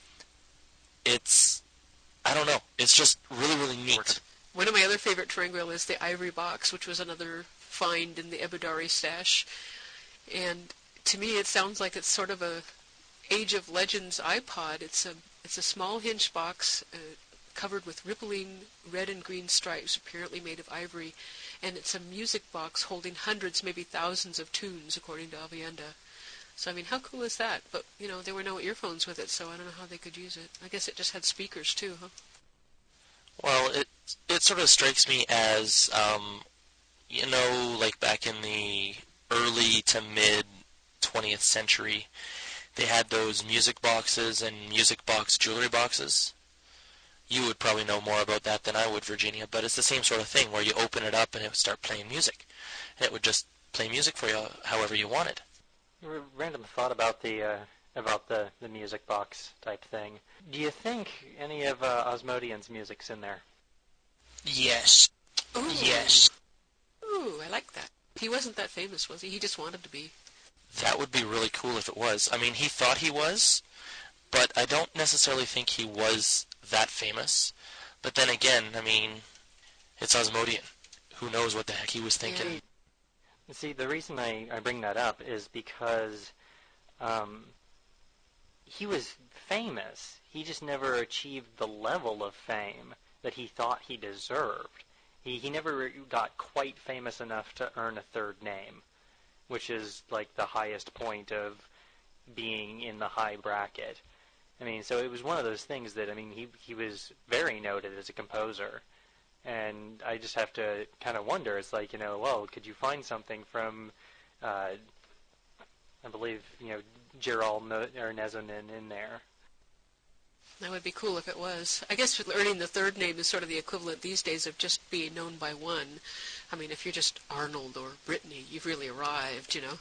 it's, I don't know, it's just really, really neat. One of my other favorite Terangrial is the Ivory Box, which was another find in the Ebudari stash. And to me it sounds like it's sort of a Age of Legends iPod. It's a, it's a small hinge box uh, covered with rippling red and green stripes, apparently made of ivory. And it's a music box holding hundreds, maybe thousands of tunes, according to Avienda. So, I mean, how cool is that? But, you know, there were no earphones with it, so I don't know how they could use it. I guess it just had speakers, too, huh? Well, it it sort of strikes me as, um, you know, like back in the early to mid twentieth century, they had those music boxes and music box jewelry boxes. You would probably know more about that than I would, Virginia, but it's the same sort of thing where you open it up and it would start playing music. And it would just play music for you however you wanted. Random thought about the uh, about the, the music box type thing. Do you think any of uh, Osmodian's music's in there? Yes. Ooh. Yes. Ooh, I like that. He wasn't that famous, was he? He just wanted to be. That would be really cool if it was. I mean, he thought he was, but I don't necessarily think he was that famous. But then again, I mean, it's Osmodian. Who knows what the heck he was thinking. Yeah. See, the reason I, I bring that up is because um, he was famous. He just never achieved the level of fame that he thought he deserved. He, he never got quite famous enough to earn a third name, which is like the highest point of being in the high bracket. I mean, so it was one of those things that, I mean, he he was very noted as a composer. And I just have to kind of wonder, it's like, you know, well, could you find something from, uh, I believe, you know, Gerald no- or Nezonin in there? That would be cool if it was. I guess earning the third name is sort of the equivalent these days of just being known by one. I mean, if you're just Arnold or Brittany, you've really arrived, you know.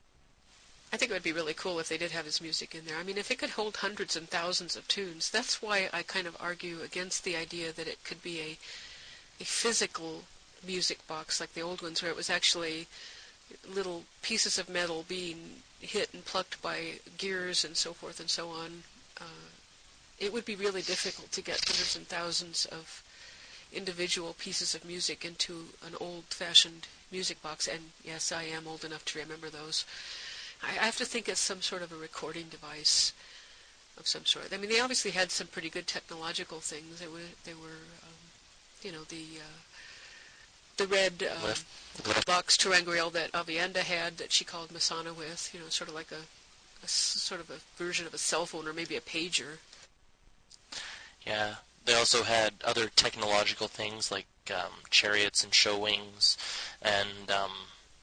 I think it would be really cool if they did have his music in there. I mean, if it could hold hundreds and thousands of tunes, that's why I kind of argue against the idea that it could be a a physical music box like the old ones, where it was actually little pieces of metal being hit and plucked by gears and so forth and so on. Uh, it would be really difficult to get hundreds and thousands of individual pieces of music into an old-fashioned music box, and yes, I am old enough to remember those. I, I have to think it's some sort of a recording device of some sort. I mean, they obviously had some pretty good technological things. They were, they were um, you know, the uh, the red uh, Lift. Lift. box Terangrial that Avienda had that she called Masana with, you know, sort of like a, a s- sort of a version of a cell phone or maybe a pager. Yeah. They also had other technological things like um, chariots and show wings and um,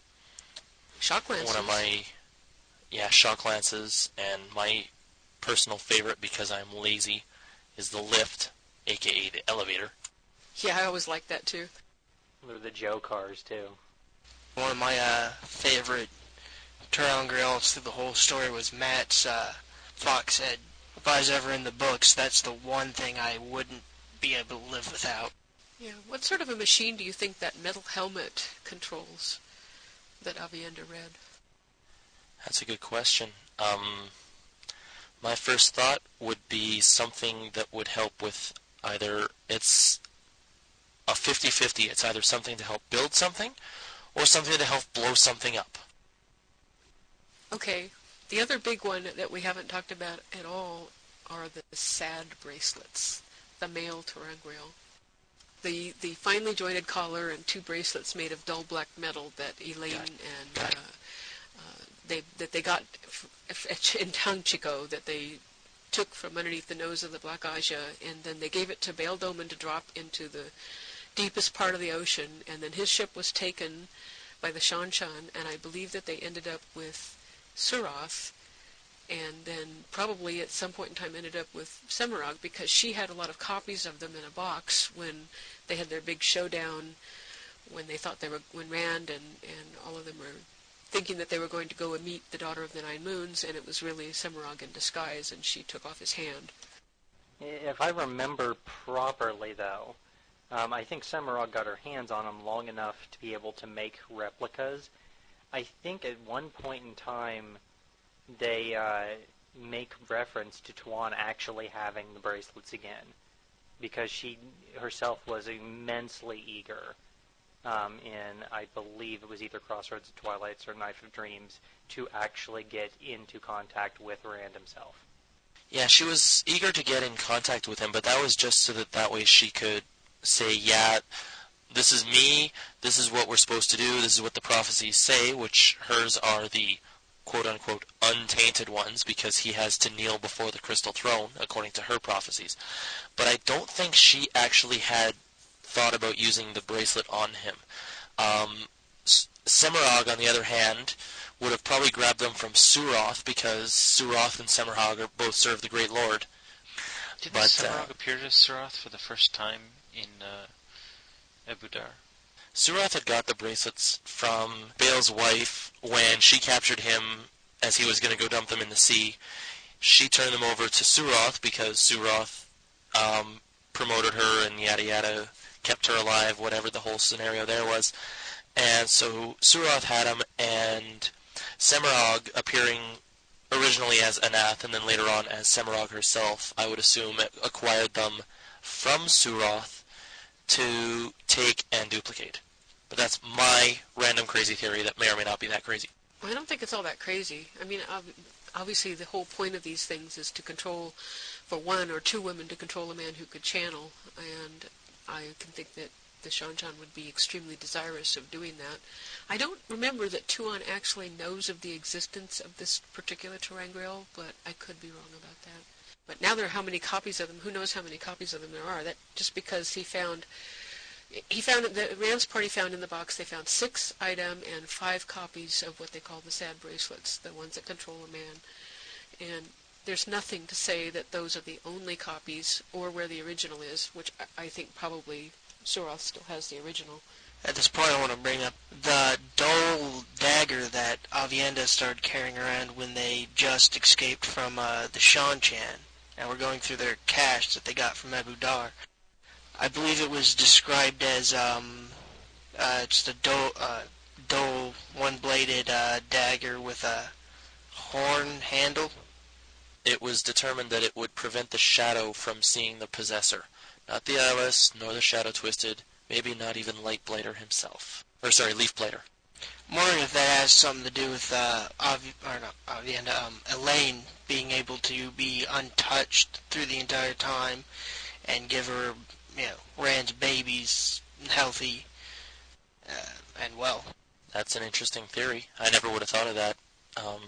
Shock lances. one of my, yeah, shock lances, and my personal favorite, because I'm lazy, is the lift, aka the elevator. Yeah, I always liked that too. They're the Joe cars, too. One of my uh, favorite Terangrials through the whole story was Matt's uh, Fox said, if I was ever in the books, that's the one thing I wouldn't be able to live without. Yeah, what sort of a machine do you think that metal helmet controls that Aviendha read? That's a good question. Um, my first thought would be something that would help with either, it's a fifty-fifty, it's either something to help build something or something to help blow something up. Okay, the other big one that we haven't talked about at all are the SAD bracelets, the male ter'angreal. The the finely jointed collar and two bracelets made of dull black metal that Elaine Got it. and Got it. uh, uh, they that they got f- f- in Tangchiko, that they took from underneath the nose of the Black Aja, and then they gave it to Bail Doman to drop into the deepest part of the ocean, and then his ship was taken by the Shanshan, and I believe that they ended up with Suroth, and then probably at some point in time ended up with Semirhage, because she had a lot of copies of them in a box when they had their big showdown, when they thought they were, when Rand and, and all of them were thinking that they were going to go and meet the Daughter of the Nine Moons, and it was really Semirhage in disguise, and she took off his hand. If I remember properly, though, um, I think Semirhage got her hands on them long enough to be able to make replicas. I think at one point in time they uh, make reference to Tuan actually having the bracelets again, because she herself was immensely eager um, in, I believe it was either Crossroads of Twilights or Knife of Dreams, to actually get into contact with Rand himself. Yeah, she was eager to get in contact with him, but that was just so that that way she could say, yeah, this is me, this is what we're supposed to do, this is what the prophecies say, which hers are the quote-unquote untainted ones, because he has to kneel before the crystal throne, according to her prophecies. But I don't think she actually had thought about using the bracelet on him. Um, Semirhage, on the other hand, would have probably grabbed them from Suroth, because Suroth and Semirhage are both serve the Great Lord. Didn't But, Semirhage uh, appear to Suroth for the first time in uh, Abu Dar? Suroth had got the bracelets from Bael's wife when she captured him as he was going to go dump them in the sea. She turned them over to Suroth because Suroth um, promoted her and yada yada, kept her alive, whatever the whole scenario there was. And so Suroth had them, and Semirhage, appearing originally as Anath and then later on as Semirhage herself, I would assume, acquired them from Suroth to take and duplicate. But that's my random crazy theory that may or may not be that crazy. I don't think it's all that crazy. I mean, ob- obviously the whole point of these things is to control, for one or two women, to control a man who could channel, and I can think that the Shanshan would be extremely desirous of doing that. I don't remember that Tuon actually knows of the existence of this particular ter'angreal, but I could be wrong about that. But now there are how many copies of them? Who knows how many copies of them there are? That just because he found, he found the Rand's party found in the box. They found six item and five copies of what they call the SAD bracelets, the ones that control a man. And there's nothing to say that those are the only copies, or where the original is, which I, I think probably Suroth still has the original. At this point, I want to bring up the dull dagger that Aviendha started carrying around when they just escaped from uh, the Shanshan, and were going through their cache that they got from Abu Dar. I believe it was described as um, uh, just a dull, uh, dull one-bladed uh, dagger with a horn handle. It was determined that it would prevent the Shadow from seeing the Possessor. Not the Eyeless, nor the Shadow Twisted, maybe not even Lightblighter himself. Or sorry, Leafblighter. I'm wondering if that has something to do with uh, Avi, or not Aviendha, um, Elaine being able to be untouched through the entire time and give her, you know, Rand's babies healthy uh, and well. That's an interesting theory. I never would have thought of that. Um,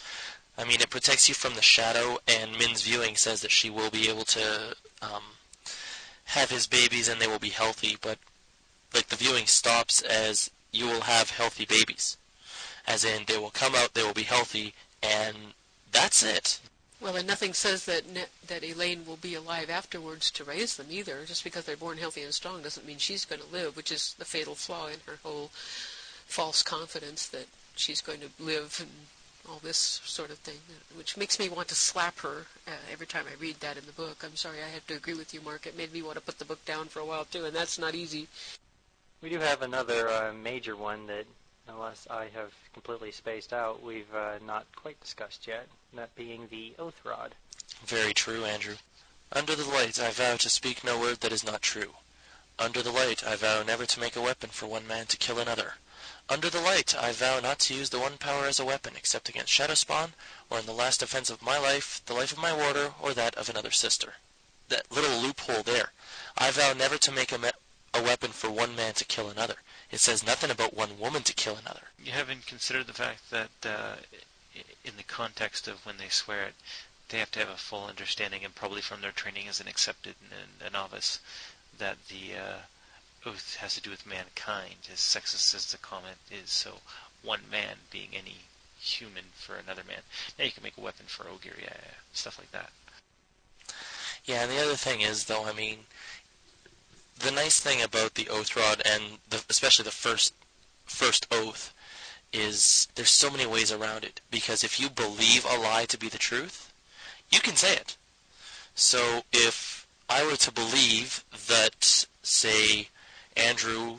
I mean, it protects you from the Shadow, and Min's viewing says that she will be able to um, have his babies and they will be healthy, but like the viewing stops as you will have healthy babies. As in, they will come out, they will be healthy, and that's it. Well, and nothing says that ne- that Elaine will be alive afterwards to raise them either. Just because they're born healthy and strong doesn't mean she's going to live, which is the fatal flaw in her whole false confidence that she's going to live and all this sort of thing, which makes me want to slap her uh, every time I read that in the book. I'm sorry, I have to agree with you, Mark. It made me want to put the book down for a while, too, and that's not easy. We do have another uh, major one that, unless I have completely spaced out, we've uh, not quite discussed yet, that being the Oath Rod. Very true, Andrew. Under the light I vow to speak no word that is not true. Under the light I vow never to make a weapon for one man to kill another. Under the light I vow not to use the one power as a weapon except against Shadowspawn, or in the last offense of my life, the life of my warder, or that of another sister. That little loophole there. I vow never to make a, me- a weapon for one man to kill another. It says nothing about one woman to kill another. You haven't considered the fact that uh, in the context of when they swear it, they have to have a full understanding, and probably from their training as an accepted and a novice, that the uh, oath has to do with mankind, as sexist as the comment is, so one man being any human for another man. Now you can make a weapon for Ogier, yeah, yeah, stuff like that. Yeah, and the other thing is, though, I mean, the nice thing about the Oath Rod, and the, especially the first first oath, is there's so many ways around it, because if you believe a lie to be the truth, you can say it. So if I were to believe that, say, Andrew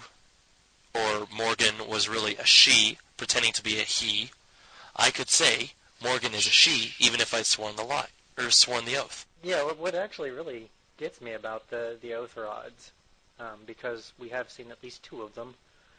or Morgan was really a she, pretending to be a he, I could say Morgan is a she, even if I'd sworn the lie, or sworn the oath. Yeah, what, what actually really gets me about the, the Oath Rods, um, because we have seen at least two of them,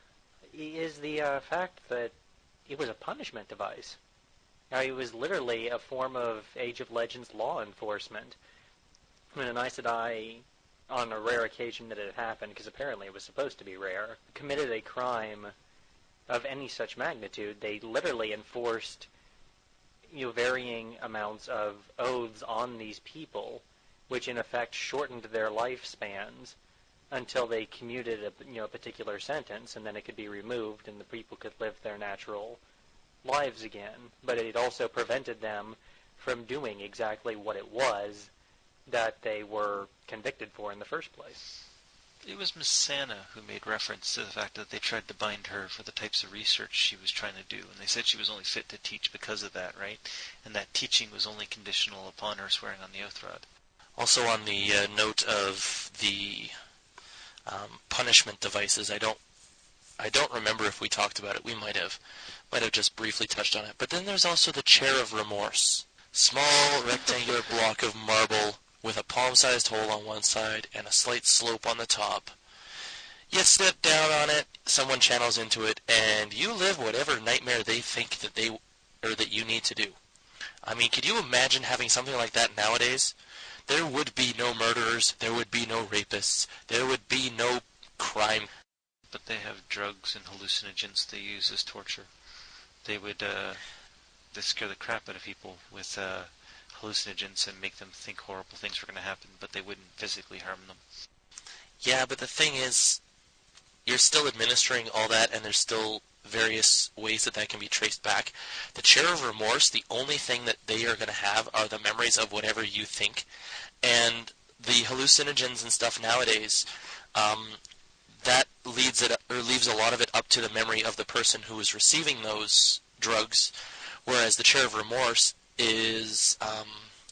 is the uh, fact that it was a punishment device. Now, it was literally a form of Age of Legends law enforcement. When an Aes Sedai, on a rare occasion that it happened, because apparently it was supposed to be rare, committed a crime of any such magnitude, they literally enforced, you know, varying amounts of oaths on these people, which in effect shortened their lifespans until they commuted a, you know, a particular sentence, and then it could be removed and the people could live their natural lives again. But it also prevented them from doing exactly what it was that they were convicted for in the first place. It was Miss Sana who made reference to the fact that they tried to bind her for the types of research she was trying to do, and they said she was only fit to teach because of that, right? And that teaching was only conditional upon her swearing on the Oath Rod. Also on the uh, note of the um, punishment devices, I don't I don't remember if we talked about it. We might have. Might have just briefly touched on it. But then there's also the Chair of Remorse. Small rectangular block of marble with a palm-sized hole on one side and a slight slope on the top. You step down on it, someone channels into it, and you live whatever nightmare they think that they or that you need to do. I mean, could you imagine having something like that nowadays? There would be no murderers, there would be no rapists, there would be no crime. But they have drugs and hallucinogens they use as torture. They would uh, they scare the crap out of people with uh, hallucinogens and make them think horrible things were going to happen, but they wouldn't physically harm them. Yeah, but the thing is, you're still administering all that, and there's still various ways that that can be traced back. The Chair of Remorse, the only thing that they are going to have are the memories of whatever you think. And the hallucinogens and stuff nowadays, um, that leads it or leaves a lot of it up to the memory of the person who is receiving those drugs, whereas the Chair of Remorse is um,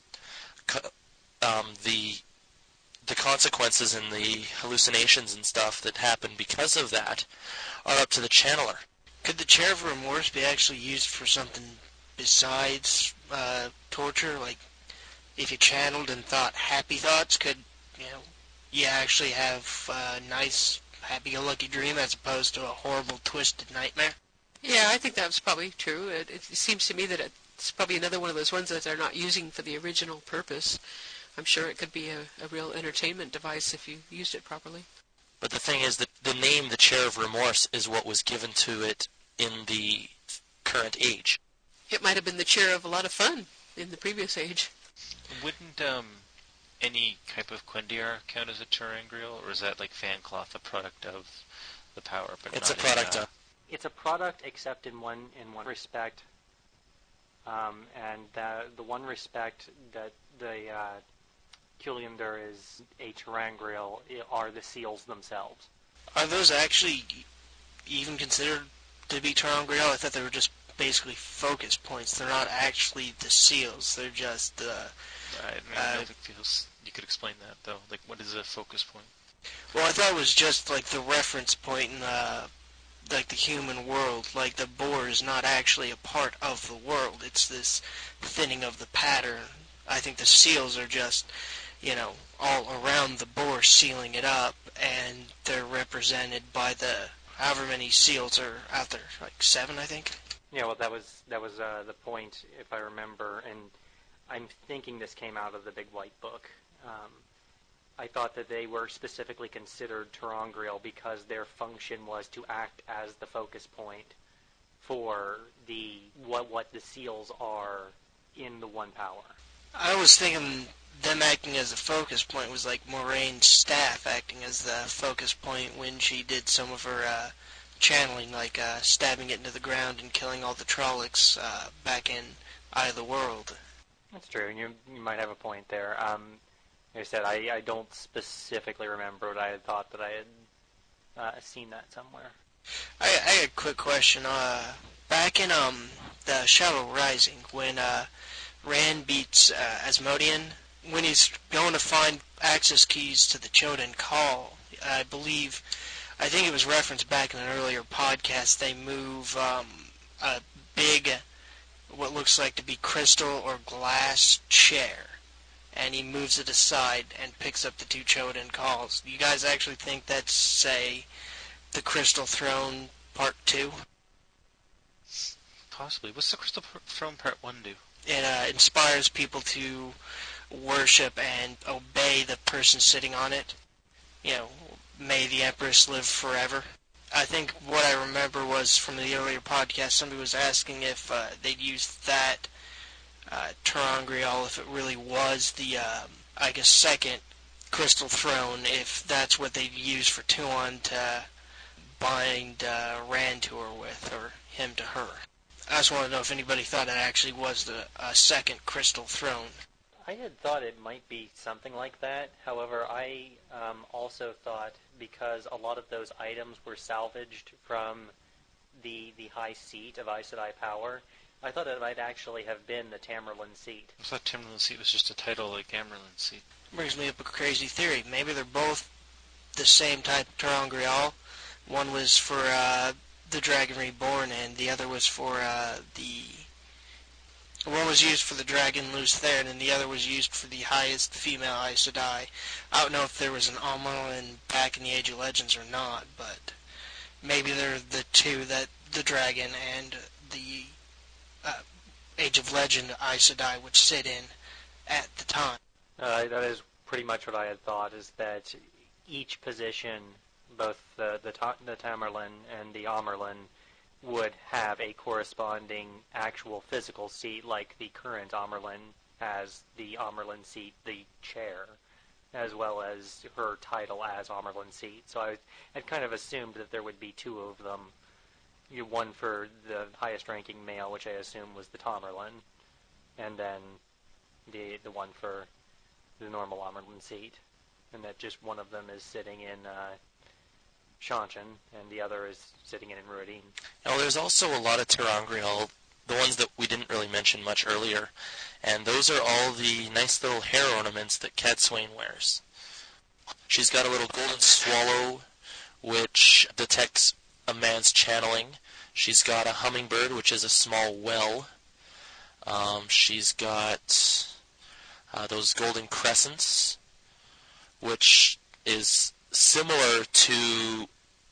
co- um, the the consequences and the hallucinations and stuff that happen because of that are up to the channeler. Could the Chair of Remorse be actually used for something besides uh, torture? Like, if you channeled and thought happy thoughts, could, you know, you actually have a nice, happy-go-lucky dream as opposed to a horrible, twisted nightmare? Yeah, I think that's probably true. It, it seems to me that it's probably another one of those ones that they're not using for the original purpose. I'm sure it could be a, a real entertainment device if you used it properly. But the thing is that the name, the Chair of Remorse, is what was given to it in the current age. It might have been the chair of a lot of fun in the previous age. Wouldn't um, any type of Quendiar count as a Terangriel, or is that like Fancloth, a product of the power? But It's a not product in, uh, of... It's a product except in one in one respect, um, and the, the one respect that the uh, Culiander is a Terangriel are the seals themselves. Are those actually even considered to be Terangriel? I thought they were just basically focus points. They're not actually the seals. They're just... Uh, I, mean, uh, I don't think feels, you could explain that, though. Like, what is a focus point? Well, I thought it was just like the reference point in the, like the human world. Like the boar is not actually a part of the world. It's this thinning of the pattern. I think the seals are just, you know, all around the boar sealing it up, and they're represented by the however many seals are out there, like seven, I think. Yeah, well, that was that was uh, the point, if I remember, and I'm thinking this came out of the Big White Book. Um, I thought that they were specifically considered ter'angreal because their function was to act as the focus point for the what what the seals are in the One Power. I was thinking them acting as a focus point was like Moraine's staff acting as the focus point when she did some of her uh, channeling, like uh, stabbing it into the ground and killing all the Trollocs uh, back in Eye of the World. That's true, and you, you might have a point there. Um, Like I said, I, I don't specifically remember, but I had thought that I had uh, seen that somewhere. I, I got a quick question. Uh, back in um the Shadow Rising, when uh, Rand beats uh, Asmodean, when he's going to find access keys to the Choden Call, I believe, I think it was referenced back in an earlier podcast, they move um, a big, what looks like to be crystal or glass chair, and he moves it aside and picks up the two Choden Calls. Do you guys actually think that's, say, the Crystal Throne Part two? Possibly. What's the Crystal Throne Part one do? It uh, inspires people to worship and obey the person sitting on it. You know, may the Empress live forever. I think what I remember was from the earlier podcast, somebody was asking if uh, they'd used that Uh, ter'angreal, if it really was the, uh, I guess, second Crystal Throne, if that's what they'd use for Tuon to bind uh, Rand to her with, or him to her. I just want to know if anybody thought it actually was the uh, second Crystal Throne. I had thought it might be something like that. However, I um, also thought, because a lot of those items were salvaged from the the high seat of Aes Sedai power, I thought it might actually have been the Tamerlane seat. I thought Tamerlane seat was just a title like Amerlin seat. Brings me up a crazy theory. Maybe they're both the same type of ter'angreal. One was for uh, the Dragon Reborn, and the other was for uh, the... One was used for the Dragon Lews Therin, and the other was used for the highest female Aes Sedai. I don't know if there was an Amaryllis back in the Age of Legends or not, but maybe they're the two that the Dragon and the Uh, Age of Legend Aes Sedai would sit in at the time. Uh, that is pretty much what I had thought, is that each position, both the the, ta- the Tamerlane and the Amaryllis, would have a corresponding actual physical seat, like the current Amaryllis has the Amaryllis seat, the chair, as well as her title as Amaryllis seat. So I had kind of assumed that there would be two of them. You one for the highest-ranking male, which I assume was the Tamerlane, and then the the one for the normal Amaryllis seat, and that just one of them is sitting in uh, Seanchan, and the other is sitting in Ruad'Din. Now, there's also a lot of ter'angreal, the ones that we didn't really mention much earlier, and those are all the nice little hair ornaments that Cadsuane wears. She's got a little golden swallow, which detects a man's channeling. She's got a hummingbird, which is a small well. Um, she's got uh, those golden crescents, which is similar to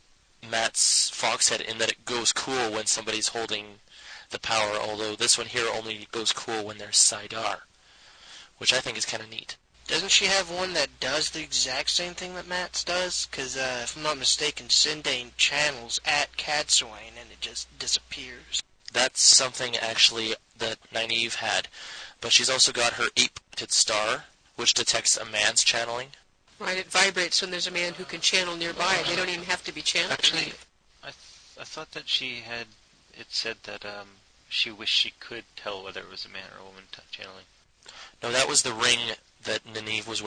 Mat's Foxhead in that it goes cool when somebody's holding the power, although this one here only goes cool when there's saidar, which I think is kind of neat. Doesn't she have one that does the exact same thing that Matt's does? Because, uh, if I'm not mistaken, Sindain channels at Cadsuane and it just disappears. That's something, actually, that Nynaeve had. But she's also got her eight-pointed star, which detects a man's channeling. Right, it vibrates when there's a man who can channel nearby. They don't even have to be channeled. Actually, I, th- I thought that she had, it said that um, she wished she could tell whether it was a man or a woman t- channeling. No, that was the ring that Nynaeve was wearing.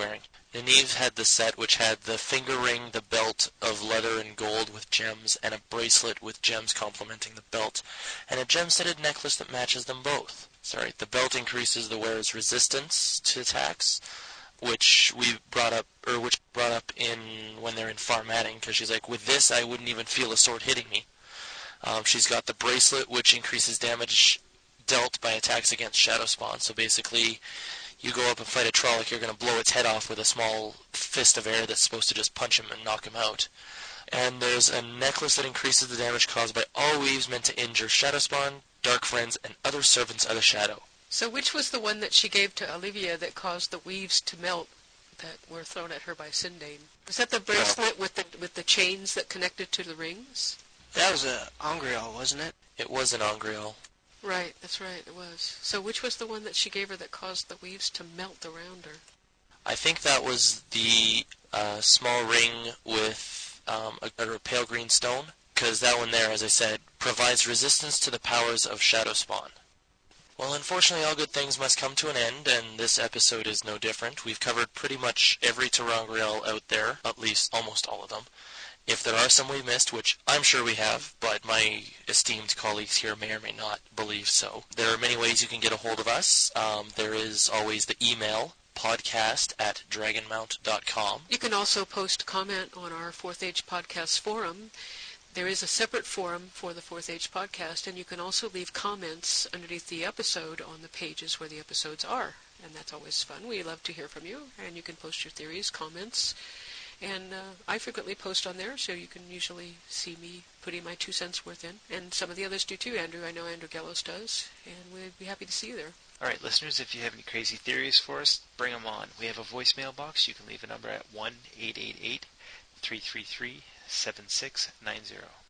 Nynaeve had the set which had the finger ring, the belt of leather and gold with gems, and a bracelet with gems complementing the belt, and a gem-studded necklace that matches them both. Sorry, the belt increases the wearer's resistance to attacks, which we brought up, or which brought up in when they're in Farmatting, because she's like, with this I wouldn't even feel a sword hitting me. Um, she's got the bracelet, which increases damage dealt by attacks against Shadowspawn, so basically you go up and fight a Trolloc, you're going to blow its head off with a small fist of air that's supposed to just punch him and knock him out. And there's a necklace that increases the damage caused by all weaves meant to injure Shadowspawn, Dark Friends, and other servants of the Shadow. So which was the one that she gave to Olivia that caused the weaves to melt that were thrown at her by Sindane? Was that the bracelet with the with the chains that connected to the rings? That was a Angreal, wasn't it? It was an Angreal. Right, that's right, it was. So which was the one that she gave her that caused the weaves to melt around her? I think that was the uh, small ring with um, a, a pale green stone, because that one there, as I said, provides resistance to the powers of Shadowspawn. Well, unfortunately, all good things must come to an end, and this episode is no different. We've covered pretty much every ter'angreal out there, at least almost all of them. If there are some we missed, which I'm sure we have, but my esteemed colleagues here may or may not believe so, there are many ways you can get a hold of us. Um, there is always the email, podcast at dragonmount dot com. You can also post a comment on our Fourth Age Podcast forum. There is a separate forum for the Fourth Age Podcast, and you can also leave comments underneath the episode on the pages where the episodes are, and that's always fun. We love to hear from you, and you can post your theories, comments, and uh, I frequently post on there, so you can usually see me putting my two cents worth in. And some of the others do too, Andrew. I know Andrew Gellos does, and we'd be happy to see you there. All right, listeners, if you have any crazy theories for us, bring them on. We have a voicemail box. You can leave a number at one eight eight eight, three three three, seven six nine zero.